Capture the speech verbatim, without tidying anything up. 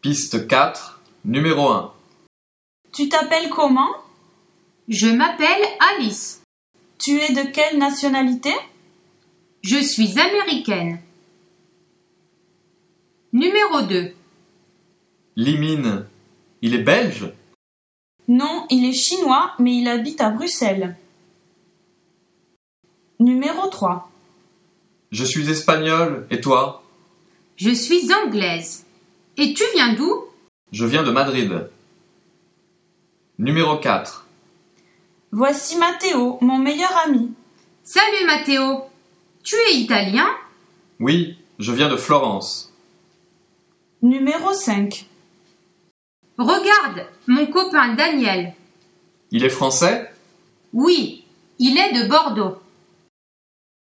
Piste quatre, numéro un. Tu t'appelles comment? Je m'appelle Alice. Tu es de quelle nationalité? Je suis américaine. Numéro deux. Limine, il est belge? Non, il est chinois, mais il habite à Bruxelles. Numéro trois. Je suis espagnole, et toi? Je suis anglaise. Et tu viens d'où? Je viens de Madrid. Numéro quatre. Voici Matteo, mon meilleur ami. Salut Matteo. Tu es italien? Oui, je viens de Florence. Numéro cinq. Regarde, mon copain Daniel. Il est français? Oui, il est de Bordeaux.